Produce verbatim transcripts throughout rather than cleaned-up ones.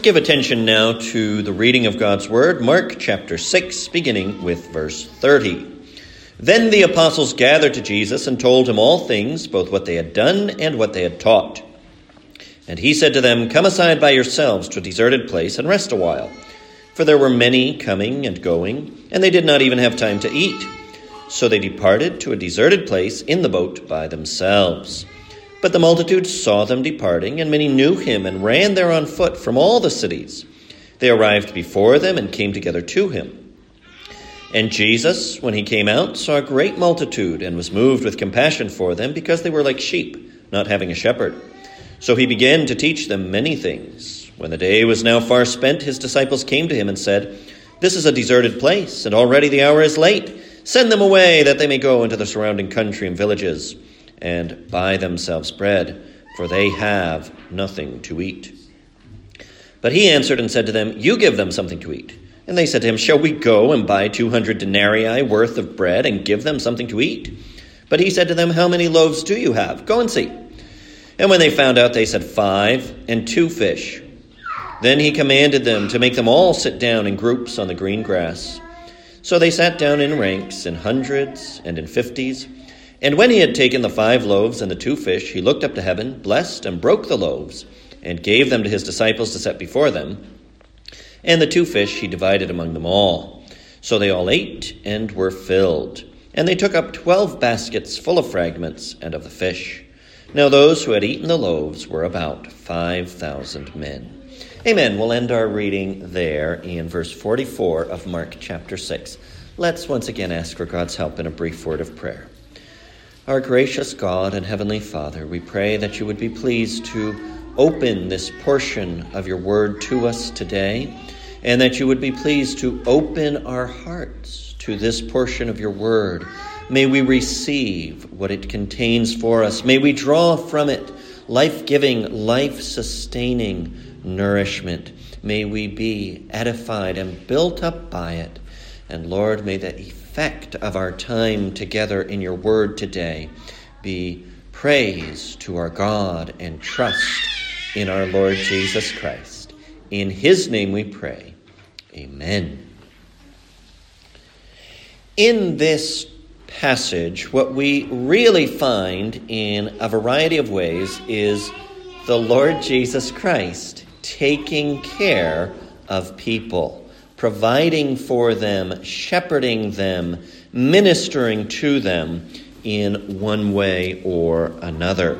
Give attention now to the reading of God's Word, Mark chapter six, beginning with verse thirty. Then the apostles gathered to Jesus and told him all things, both what they had done and what they had taught. And he said to them, "Come aside by yourselves to a deserted place and rest a while." For there were many coming and going, and they did not even have time to eat. So they departed to a deserted place in the boat by themselves. But the multitude saw them departing, and many knew him and ran there on foot from all the cities. They arrived before them and came together to him. And Jesus, when he came out, saw a great multitude and was moved with compassion for them, because they were like sheep, not having a shepherd. So he began to teach them many things. When the day was now far spent, his disciples came to him and said, "This is a deserted place, and already the hour is late. Send them away, that they may go into the surrounding country and villages, and buy themselves bread, for they have nothing to eat." But he answered and said to them, "You give them something to eat." And they said to him, "Shall we go and buy two hundred denarii worth of bread and give them something to eat?" But he said to them, "How many loaves do you have? Go and see." And when they found out, they said, "Five and two fish." Then he commanded them to make them all sit down in groups on the green grass. So they sat down in ranks, in hundreds and in fifties. And when he had taken the five loaves and the two fish, he looked up to heaven, blessed and broke the loaves, and gave them to his disciples to set before them. And the two fish he divided among them all. So they all ate and were filled. And they took up twelve baskets full of fragments and of the fish. Now those who had eaten the loaves were about five thousand men. Amen. We'll end our reading there in verse forty-four of Mark chapter six. Let's once again ask for God's help in a brief word of prayer. Our gracious God and Heavenly Father, we pray that you would be pleased to open this portion of your word to us today, and that you would be pleased to open our hearts to this portion of your word. May we receive what it contains for us. May we draw from it life-giving, life-sustaining nourishment. May we be edified and built up by it. And Lord, may the effect of our time together in your word today be praise to our God and trust in our Lord Jesus Christ. In his name we pray. Amen. In this passage, what we really find in a variety of ways is the Lord Jesus Christ taking care of people, providing for them, shepherding them, ministering to them in one way or another.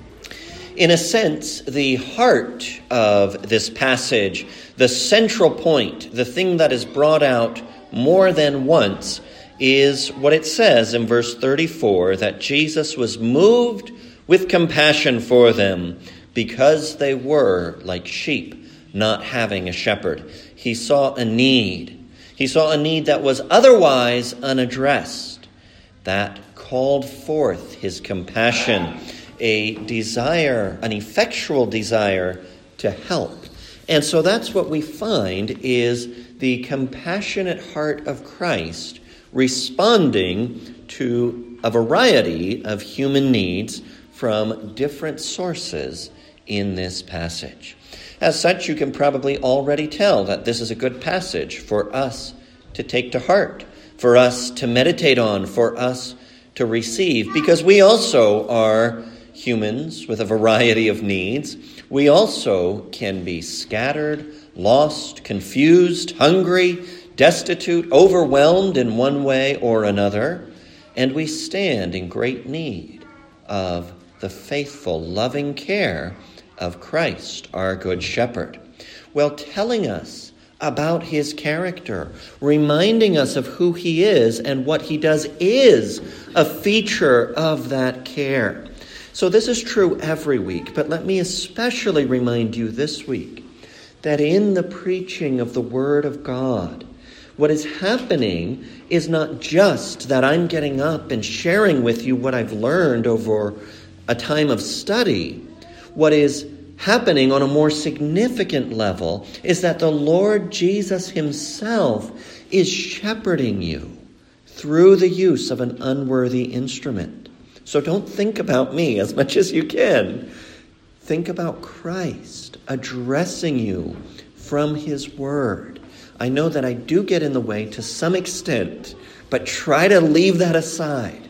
In a sense, the heart of this passage, the central point, the thing that is brought out more than once, is what it says in verse thirty-four, that Jesus was moved with compassion for them because they were like sheep, not having a shepherd. He saw a need. He saw a need that was otherwise unaddressed. That called forth his compassion, a desire, an effectual desire to help. And so that's what we find is the compassionate heart of Christ responding to a variety of human needs from different sources in this passage. As such, you can probably already tell that this is a good passage for us to take to heart, for us to meditate on, for us to receive, because we also are humans with a variety of needs. We also can be scattered, lost, confused, hungry, destitute, overwhelmed in one way or another, and we stand in great need of the faithful, loving care of Christ, our good shepherd. Well, telling us about his character, reminding us of who he is and what he does is a feature of that care. So this is true every week, but let me especially remind you this week that in the preaching of the Word of God, what is happening is not just that I'm getting up and sharing with you what I've learned over a time of study. What is happening on a more significant level is that the Lord Jesus himself is shepherding you through the use of an unworthy instrument. So don't think about me as much as you can. Think about Christ addressing you from his word. I know that I do get in the way to some extent, but try to leave that aside.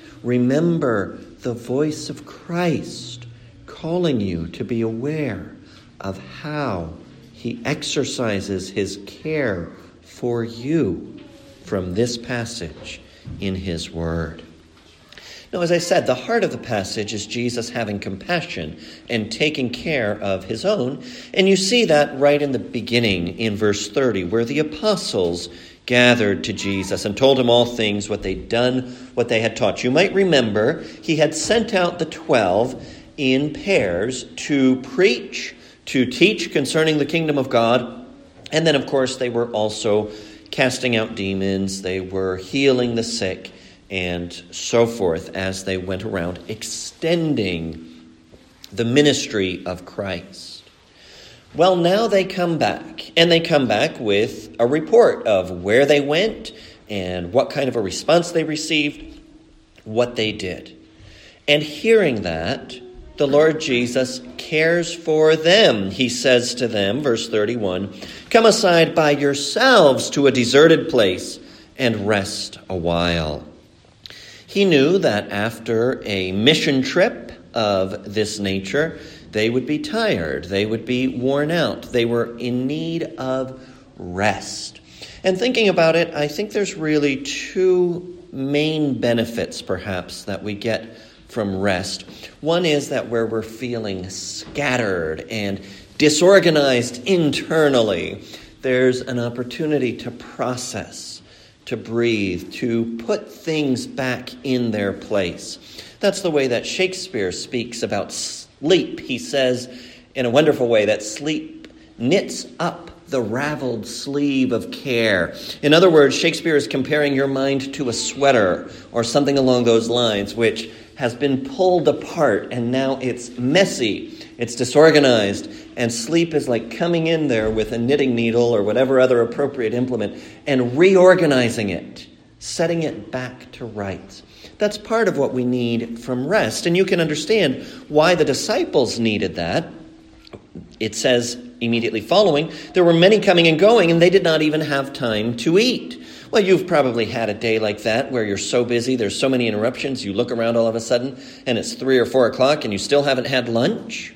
Remember the voice of Christ calling you to be aware of how he exercises his care for you from this passage in his word. Now, as I said, the heart of the passage is Jesus having compassion and taking care of his own. And you see that right in the beginning in verse thirty, where the apostles gathered to Jesus and told him all things, what they'd done, what they had taught. You might remember he had sent out the twelve in pairs to preach, to teach concerning the kingdom of God. And then, of course, they were also casting out demons. They were healing the sick and so forth as they went around extending the ministry of Christ. Well, now they come back, and they come back with a report of where they went and what kind of a response they received, what they did. And hearing that, the Lord Jesus cares for them. He says to them, verse thirty-one, "Come aside by yourselves to a deserted place and rest a while." He knew that after a mission trip of this nature, they would be tired, they would be worn out, they were in need of rest. And thinking about it, I think there's really two main benefits, perhaps, that we get from rest. One is that where we're feeling scattered and disorganized internally, there's an opportunity to process, to breathe, to put things back in their place. That's the way that Shakespeare speaks about sleep. He says in a wonderful way that sleep knits up the raveled sleeve of care. In other words, Shakespeare is comparing your mind to a sweater or something along those lines, which has been pulled apart and now it's messy, it's disorganized, and sleep is like coming in there with a knitting needle or whatever other appropriate implement and reorganizing it, setting it back to rights. That's part of what we need from rest. And you can understand why the disciples needed that. It says immediately following, there were many coming and going, and they did not even have time to eat. Well, you've probably had a day like that where you're so busy, there's so many interruptions, you look around all of a sudden, and it's three or four o'clock, and you still haven't had lunch.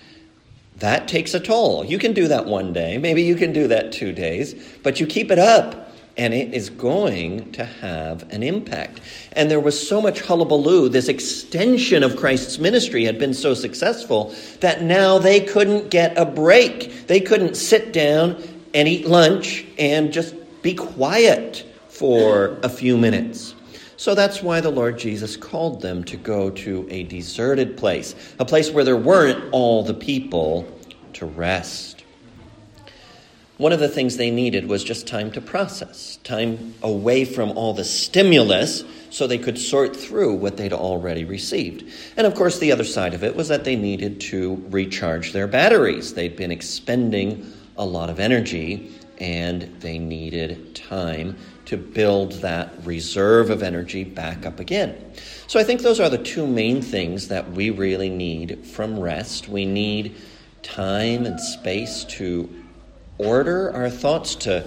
That takes a toll. You can do that one day. Maybe you can do that two days. But you keep it up, and it is going to have an impact. And there was so much hullabaloo. This extension of Christ's ministry had been so successful that now they couldn't get a break. They couldn't sit down and eat lunch and just be quiet for a few minutes. So that's why the Lord Jesus called them to go to a deserted place, a place where there weren't all the people to rest. One of the things they needed was just time to process, time away from all the stimulus so they could sort through what they'd already received. And of course, the other side of it was that they needed to recharge their batteries. They'd been expending a lot of energy, and they needed time to build that reserve of energy back up again. So I think those are the two main things that we really need from rest. We need time and space to order our thoughts, to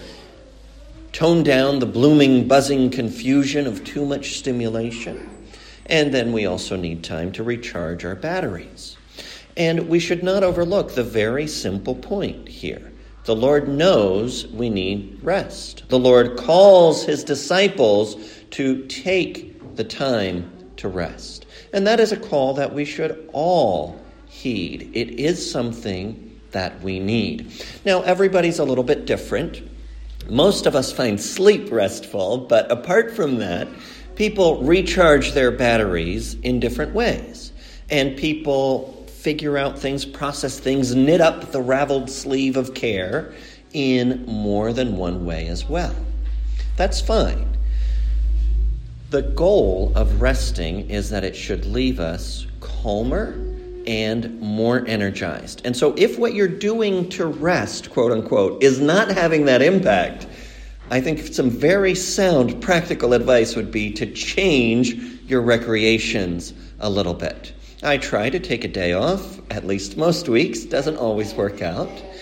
tone down the blooming, buzzing confusion of too much stimulation. And then we also need time to recharge our batteries. And we should not overlook the very simple point here. The Lord knows we need rest. The Lord calls his disciples to take the time to rest. And that is a call that we should all heed. It is something that we need. Now, everybody's a little bit different. Most of us find sleep restful, but apart from that, people recharge their batteries in different ways. And people figure out things, process things, knit up the raveled sleeve of care in more than one way as well. That's fine. The goal of resting is that it should leave us calmer and more energized. And so if what you're doing to rest, quote unquote, is not having that impact, I think some very sound practical advice would be to change your recreations a little bit. I try to take a day off, at least most weeks. Doesn't always work out.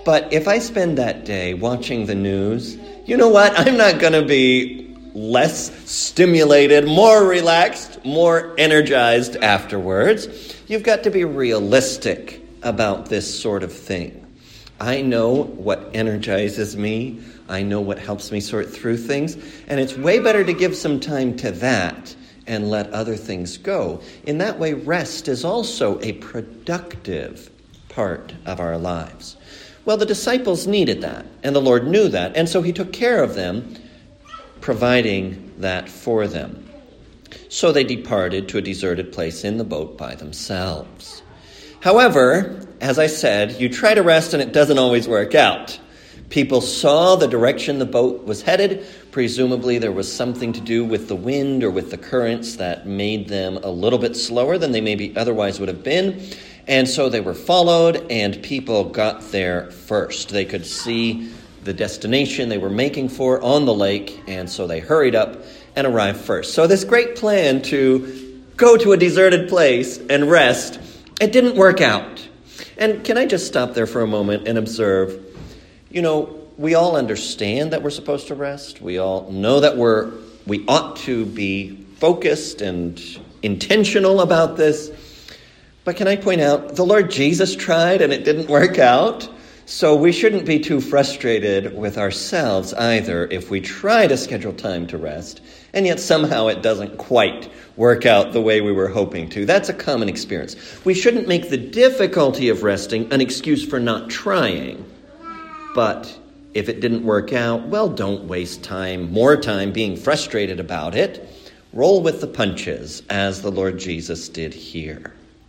But if I spend that day watching the news, you know what? I'm not going to be less stimulated, more relaxed, more energized afterwards. You've got to be realistic about this sort of thing. I know what energizes me. I know what helps me sort through things. And it's way better to give some time to that and let other things go. In that way, rest is also a productive part of our lives. Well, the disciples needed that, and the Lord knew that, and so he took care of them, providing that for them. So they departed to a deserted place in the boat by themselves. However, as I said, you try to rest and it doesn't always work out. People saw the direction the boat was headed. Presumably there was something to do with the wind or with the currents that made them a little bit slower than they maybe otherwise would have been. And so they were followed, and people got there first. They could see the destination they were making for on the lake, and so they hurried up and arrived first. So this great plan to go to a deserted place and rest, it didn't work out. And can I just stop there for a moment and observe, you know, we all understand that we're supposed to rest. We all know that we're we ought to be focused and intentional about this. But can I point out, the Lord Jesus tried and it didn't work out. So we shouldn't be too frustrated with ourselves either if we try to schedule time to rest, and yet somehow it doesn't quite work out the way we were hoping to. That's a common experience. We shouldn't make the difficulty of resting an excuse for not trying. But if it didn't work out, well, don't waste time, more time being frustrated about it. Roll with the punches, as the Lord Jesus did here.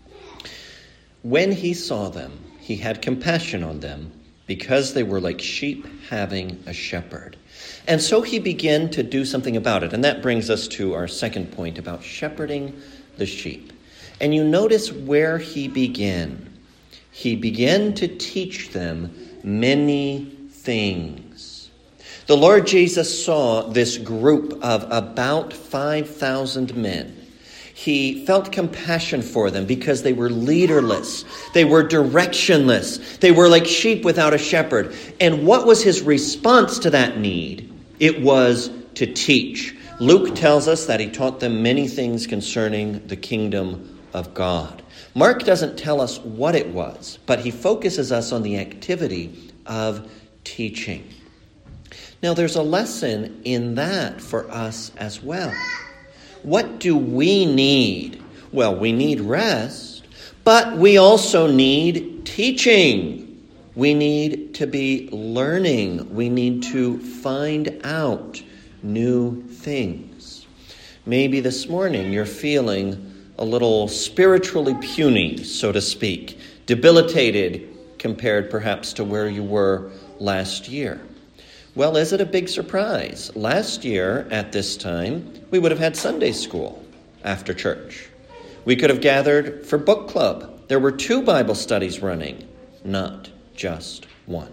When he saw them, he had compassion on them because they were like sheep having a shepherd. And so he began to do something about it. And that brings us to our second point about shepherding the sheep. And you notice where he began. He began to teach them many things. The Lord Jesus saw this group of about five thousand men. He felt compassion for them because they were leaderless. They were directionless. They were like sheep without a shepherd. And what was his response to that need? It was to teach. Luke tells us that he taught them many things concerning the kingdom of God. Mark doesn't tell us what it was, but he focuses us on the activity of teaching. Now, there's a lesson in that for us as well. What do we need? Well, we need rest, but we also need teaching. We need to be learning. We need to find out new things. Maybe this morning you're feeling a little spiritually puny, so to speak, debilitated compared perhaps to where you were last year. Well, is it a big surprise? Last year at this time, we would have had Sunday school after church. We could have gathered for book club. There were two Bible studies running, not just one.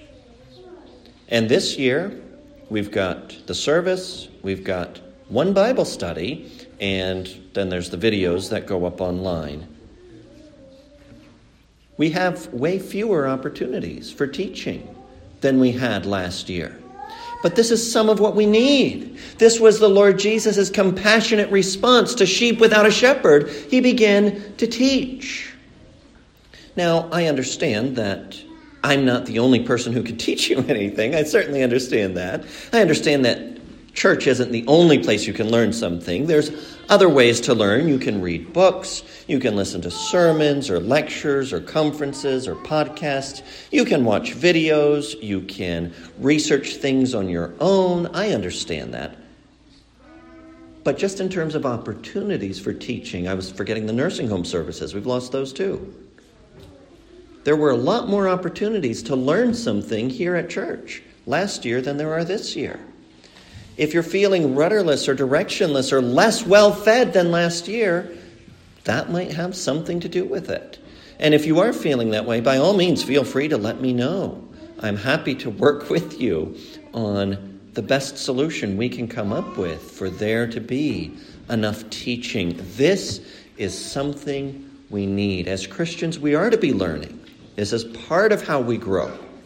And this year, we've got the service, we've got one Bible study, and then there's the videos that go up online. We have way fewer opportunities for teaching than we had last year. But this is some of what we need. This was the Lord Jesus' compassionate response to sheep without a shepherd. He began to teach. Now, I understand that I'm not the only person who can teach you anything. I certainly understand that. I understand that church isn't the only place you can learn something. There's other ways to learn. You can read books. You can listen to sermons or lectures or conferences or podcasts. You can watch videos. You can research things on your own. I understand that. But just in terms of opportunities for teaching, I was forgetting the nursing home services. We've lost those too. There were a lot more opportunities to learn something here at church last year than there are this year. If you're feeling rudderless or directionless or less well-fed than last year, that might have something to do with it. And if you are feeling that way, by all means, feel free to let me know. I'm happy to work with you on the best solution we can come up with for there to be enough teaching. This is something we need. As Christians, we are to be learning. This is part of how we grow.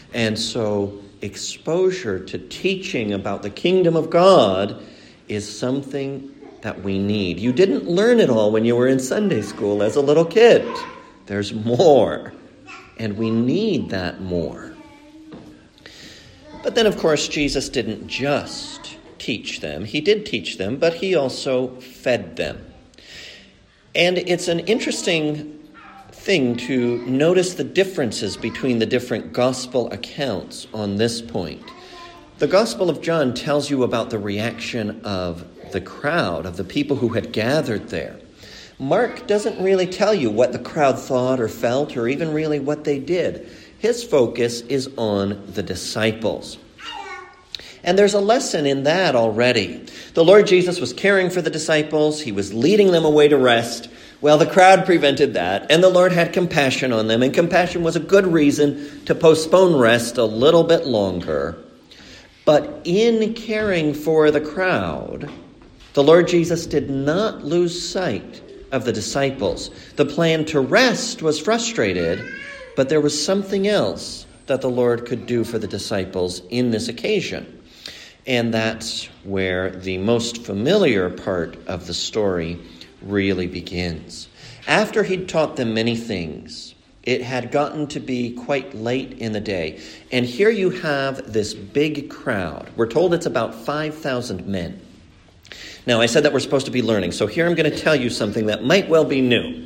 And so exposure to teaching about the kingdom of God is something that we need. You didn't learn it all when you were in Sunday school as a little kid. There's more, and we need that more. But then, of course, Jesus didn't just teach them. He did teach them, but he also fed them. And it's an interesting thing to notice the differences between the different gospel accounts on this point. The Gospel of John tells you about the reaction of the crowd, of the people who had gathered there. Mark doesn't really tell you what the crowd thought or felt or even really what they did. His focus is on the disciples. And there's a lesson in that already. The Lord Jesus was caring for the disciples. He was leading them away to rest. Well, the crowd prevented that, and the Lord had compassion on them, and compassion was a good reason to postpone rest a little bit longer. But in caring for the crowd, the Lord Jesus did not lose sight of the disciples. The plan to rest was frustrated, but there was something else that the Lord could do for the disciples in this occasion. And that's where the most familiar part of the story really begins. After he'd taught them many things, it had gotten to be quite late in the day. And here you have this big crowd. We're told it's about five thousand men. Now, I said that we're supposed to be learning, so here I'm going to tell you something that might well be new.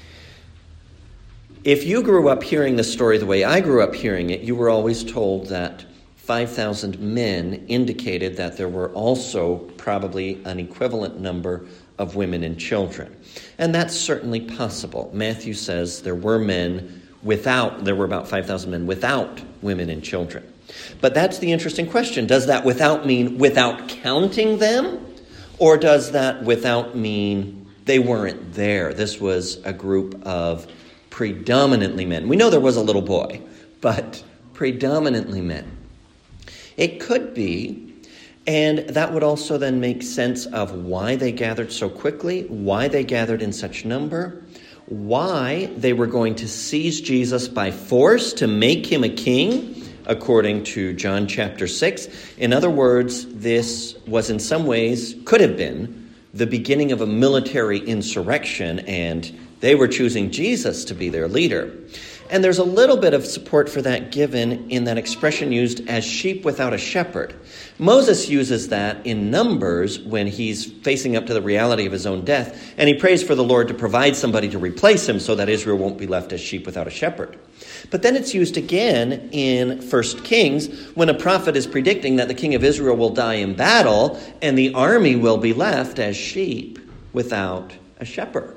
If you grew up hearing this story the way I grew up hearing it, you were always told that five thousand men indicated that there were also probably an equivalent number of women and children. And that's certainly possible. Matthew says there were men without, there were about five thousand men without women and children. But that's the interesting question. Does that without mean without counting them? Or does that without mean they weren't there? This was a group of predominantly men. We know there was a little boy, but predominantly men. It could be, and that would also then make sense of why they gathered so quickly, why they gathered in such number, why they were going to seize Jesus by force to make him a king, according to John chapter six. In other words, this was in some ways, could have been, the beginning of a military insurrection, and they were choosing Jesus to be their leader. And there's a little bit of support for that given in that expression used as sheep without a shepherd. Moses uses that in Numbers when he's facing up to the reality of his own death, and he prays for the Lord to provide somebody to replace him so that Israel won't be left as sheep without a shepherd. But then it's used again in First Kings when a prophet is predicting that the king of Israel will die in battle and the army will be left as sheep without a shepherd.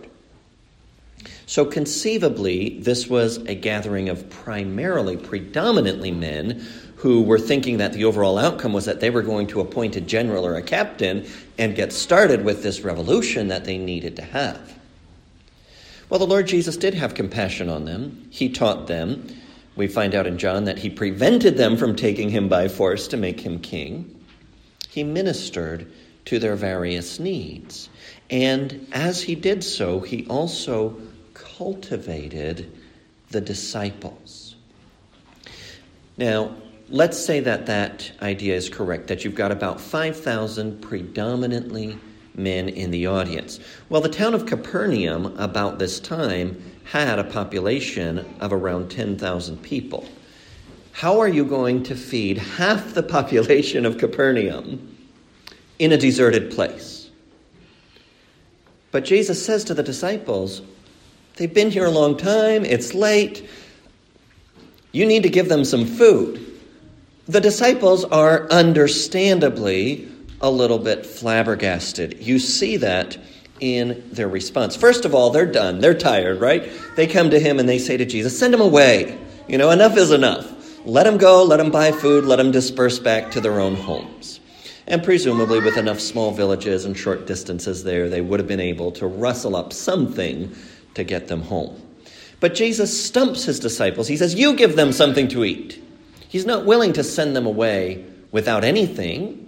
So conceivably, this was a gathering of primarily, predominantly men who were thinking that the overall outcome was that they were going to appoint a general or a captain and get started with this revolution that they needed to have. Well, the Lord Jesus did have compassion on them. He taught them. We find out in John that he prevented them from taking him by force to make him king. He ministered to their various needs. And as he did so, he also cultivated the disciples. Now, let's say that that idea is correct, that you've got about five thousand predominantly men in the audience. Well, the town of Capernaum about this time had a population of around ten thousand people. How are you going to feed half the population of Capernaum in a deserted place? But Jesus says to the disciples, they've been here a long time, it's late, you need to give them some food. The disciples are understandably a little bit flabbergasted. You see that in their response. First of all, they're done. They're tired, right? They come to him and they say to Jesus, send them away. You know, enough is enough. Let them go, let them buy food, let them disperse back to their own homes. And presumably with enough small villages and short distances there, they would have been able to rustle up something to get them home. But Jesus stumps his disciples. He says, you give them something to eat. He's not willing to send them away without anything.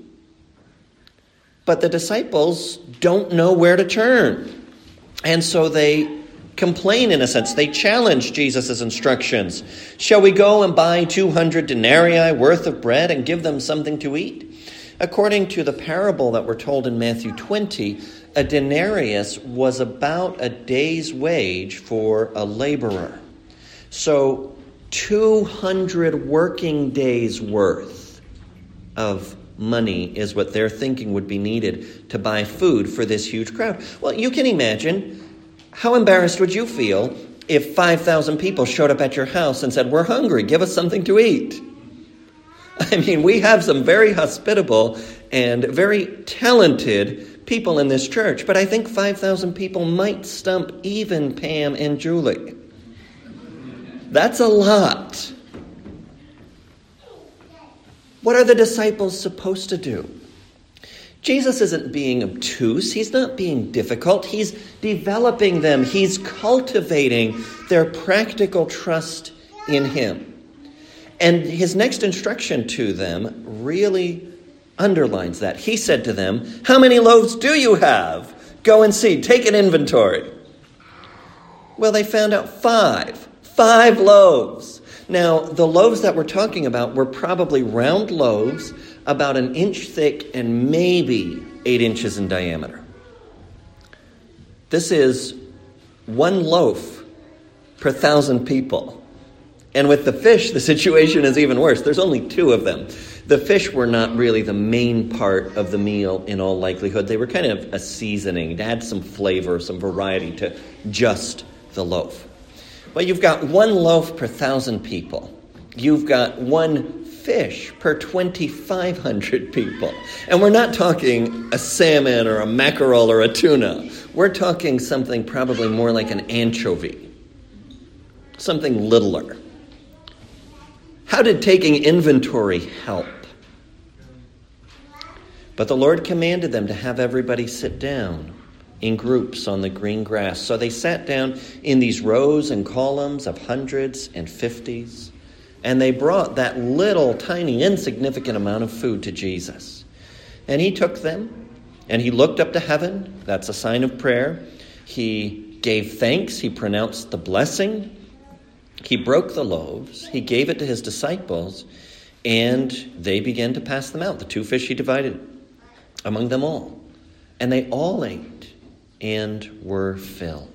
But the disciples don't know where to turn. And so they complain in a sense. They challenge Jesus' instructions. Shall we go and buy two hundred denarii worth of bread and give them something to eat? According to the parable that we're told in Matthew twenty, a denarius was about a day's wage for a laborer. So two hundred working days worth of money is what they're thinking would be needed to buy food for this huge crowd. Well, you can imagine, how embarrassed would you feel if five thousand people showed up at your house and said, "We're hungry, give us something to eat"? I mean, we have some very hospitable and very talented people in this church, but I think five thousand people might stump even Pam and Julie. That's a lot. What are the disciples supposed to do? Jesus isn't being obtuse. He's not being difficult. He's developing them. He's cultivating their practical trust in him. And his next instruction to them really underlines that. He said to them, "How many loaves do you have? Go and see. Take an inventory." Well, they found out five. Five loaves. Now, the loaves that we're talking about were probably round loaves, about an inch thick and maybe eight inches in diameter. This is one loaf per thousand people. And with the fish, the situation is even worse. There's only two of them. The fish were not really the main part of the meal in all likelihood. They were kind of a seasoning to add some flavor, some variety to just the loaf. Well, you've got one loaf per thousand people. You've got one fish per twenty-five hundred people. And we're not talking a salmon or a mackerel or a tuna. We're talking something probably more like an anchovy. Something littler. How did taking inventory help? But the Lord commanded them to have everybody sit down in groups on the green grass. So they sat down in these rows and columns of hundreds and fifties, and they brought that little, tiny, insignificant amount of food to Jesus. And he took them, and he looked up to heaven. That's a sign of prayer. He gave thanks. He pronounced the blessing. He broke the loaves. He gave it to his disciples, and they began to pass them out. The two fish he divided among them all. And they all ate and were filled.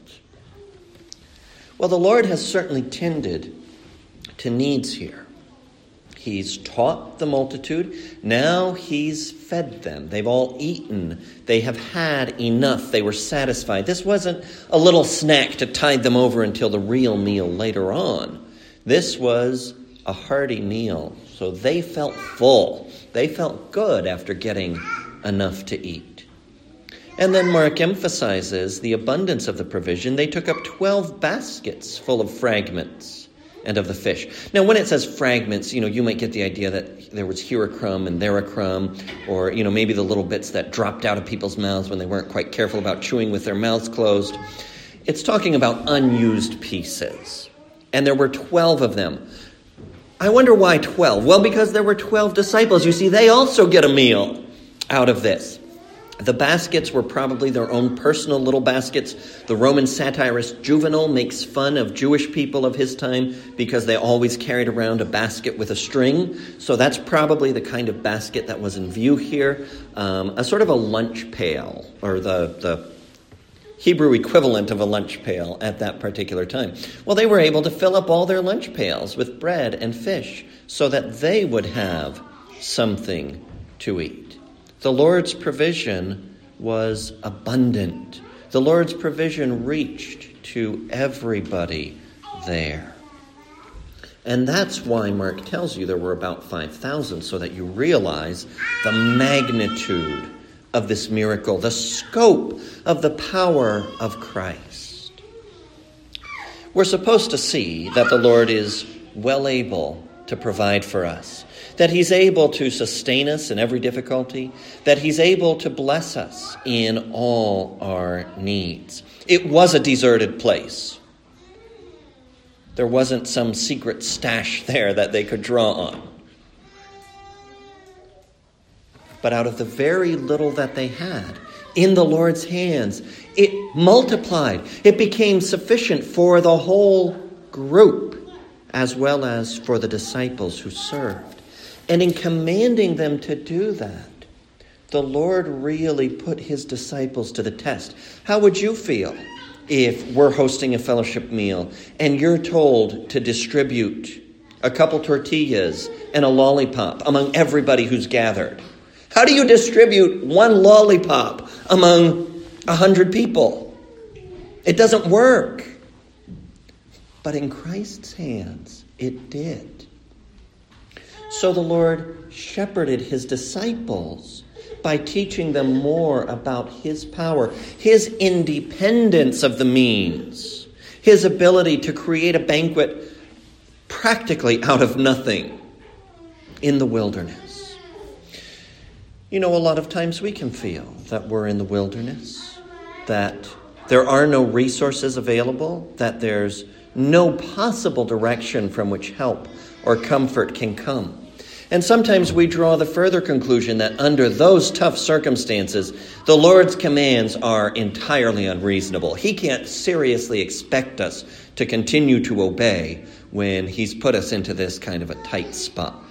Well, the Lord has certainly tended to needs here. He's taught the multitude. Now he's fed them. They've all eaten. They have had enough. They were satisfied. This wasn't a little snack to tide them over until the real meal later on. This was a hearty meal. So they felt full. They felt good after getting enough to eat. And then Mark emphasizes the abundance of the provision. They took up twelve baskets full of fragments and of the fish. Now, when it says fragments, you know, you might get the idea that there was here a crumb and there a crumb, or, you know, maybe the little bits that dropped out of people's mouths when they weren't quite careful about chewing with their mouths closed. It's talking about unused pieces. And there were twelve of them. I wonder why twelve? Well, because there were twelve disciples. You see, they also get a meal out of this. The baskets were probably their own personal little baskets. The Roman satirist Juvenal makes fun of Jewish people of his time because they always carried around a basket with a string. So that's probably the kind of basket that was in view here. Um, a sort of a lunch pail, or the, the Hebrew equivalent of a lunch pail at that particular time. Well, they were able to fill up all their lunch pails with bread and fish so that they would have something to eat. The Lord's provision was abundant. The Lord's provision reached to everybody there. And that's why Mark tells you there were about five thousand, so that you realize the magnitude of this miracle, the scope of the power of Christ. We're supposed to see that the Lord is well able to provide for us, that he's able to sustain us in every difficulty, that he's able to bless us in all our needs. It was a deserted place. There wasn't some secret stash there that they could draw on. But out of the very little that they had, in the Lord's hands. It multiplied. It became sufficient for the whole group, as well as for the disciples who served. And in commanding them to do that, the Lord really put his disciples to the test. How would you feel if we're hosting a fellowship meal and you're told to distribute a couple tortillas and a lollipop among everybody who's gathered? How do you distribute one lollipop among a hundred people? It doesn't work. But in Christ's hands, it did. So the Lord shepherded his disciples by teaching them more about his power, his independence of the means, his ability to create a banquet practically out of nothing in the wilderness. You know, a lot of times we can feel that we're in the wilderness, that there are no resources available, that there's no possible direction from which help or comfort can come. And sometimes we draw the further conclusion that under those tough circumstances, the Lord's commands are entirely unreasonable. He can't seriously expect us to continue to obey when he's put us into this kind of a tight spot.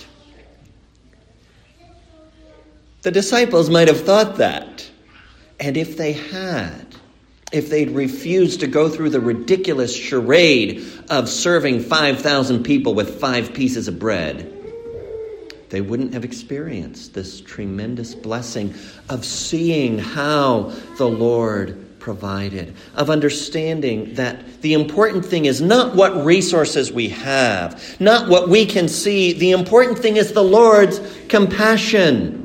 The disciples might have thought that. And if they had, if they'd refused to go through the ridiculous charade of serving five thousand people with five pieces of bread, they wouldn't have experienced this tremendous blessing of seeing how the Lord provided, of understanding that the important thing is not what resources we have, not what we can see. The important thing is the Lord's compassion.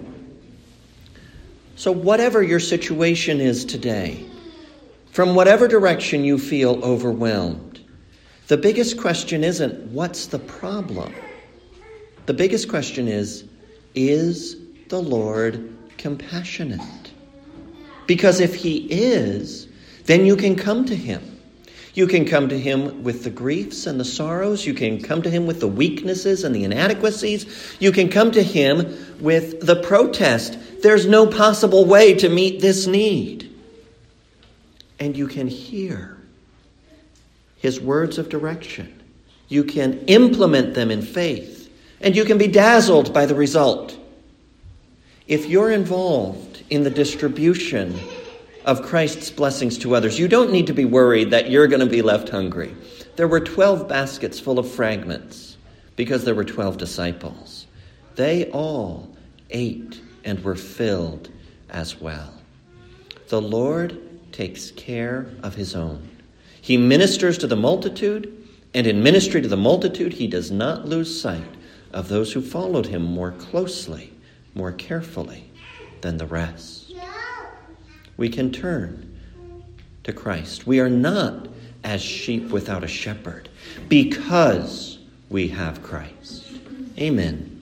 So whatever your situation is today, from whatever direction you feel overwhelmed, the biggest question isn't, what's the problem? The biggest question is, is the Lord compassionate? Because if he is, then you can come to him. You can come to him with the griefs and the sorrows. You can come to him with the weaknesses and the inadequacies. You can come to him with the protest. There's no possible way to meet this need. And you can hear his words of direction. You can implement them in faith. And you can be dazzled by the result. If you're involved in the distribution of Christ's blessings to others, you don't need to be worried that you're going to be left hungry. There were twelve baskets full of fragments because there were twelve disciples. They all ate and were filled as well. The Lord takes care of his own. He ministers to the multitude, and in ministry to the multitude, he does not lose sight of those who followed him more closely, more carefully than the rest. We can turn to Christ. We are not as sheep without a shepherd because we have Christ. Amen.